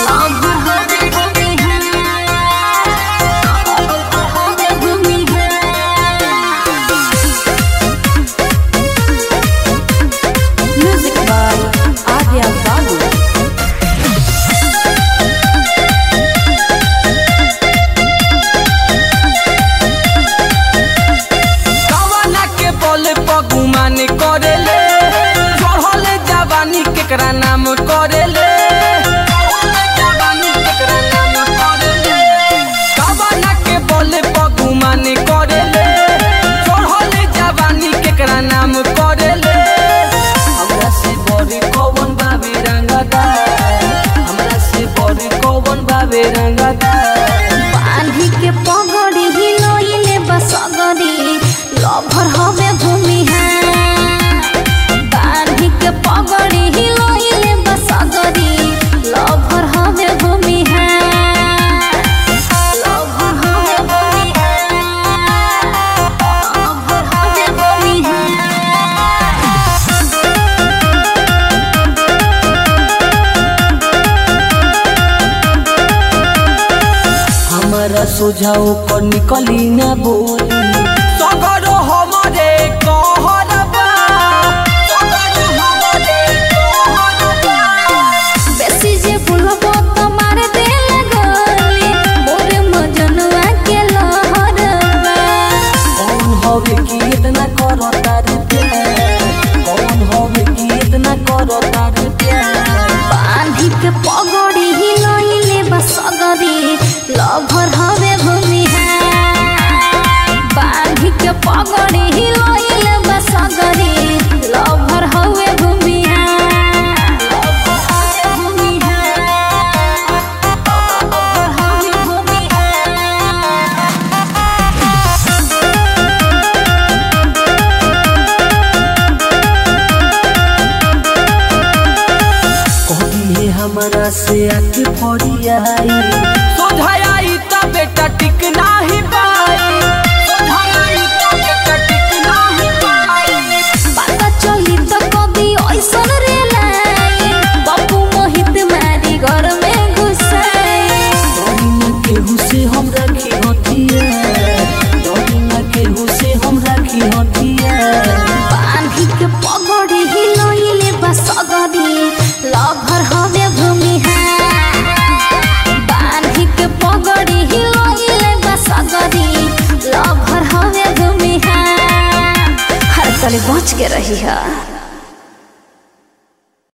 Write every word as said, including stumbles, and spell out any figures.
केकरा नाम करेले कबाना के बोले पगुमान करेले चढ़ले जवानी केकरा नाम करेले हमरा से बड़े कौन बाबे रंगदार हमरा से बड़े कौन बाबे रंगदार बांधी के पगड़ी हिलोइले बसगरी लभर हवे भूमि है बांधी के पगड़ी हिलोइले बसगरी लभर हवे भूमि है लभर हवे भूमि है लभर हवे भूमि है हमारा सुझाव को निकली ना बोली सगरो हमारे कहरबा सगरो हमारे कहरबा बेसी जे बुलबो त मार देल गली मोरे मजनुआ के लहरबा कौन होवे कि इतना करता रे प्यार कौन होवे कि इतना करता रे प्यार बांधी के पगड़ी हिलोइले बसगरी लभर हवे भूमि है बांधी के पगड़ी हिलोइले बसगरी लभर हवे भूमि है लभर हवे भूमि है लभर हवे भूमि कभी हमारा से आके फरियाई सोझाई त बेटा टिक नाही पाई सोझाई त बेटा टिक नाही पाई पता चली त कभी ऐसन रे लाई बापू मोहित मारी घर में घुसाई डोरी केहू से हम रखी हथिया डोरी केहू से हम रखी हथिया बांधी के पगड़ी हिलोइले बसगरी लभर हवे भूमि है बांधी के पगड़ी हिलोइले बसगरी लभर हवे भूमि है हर तले बच के रही है।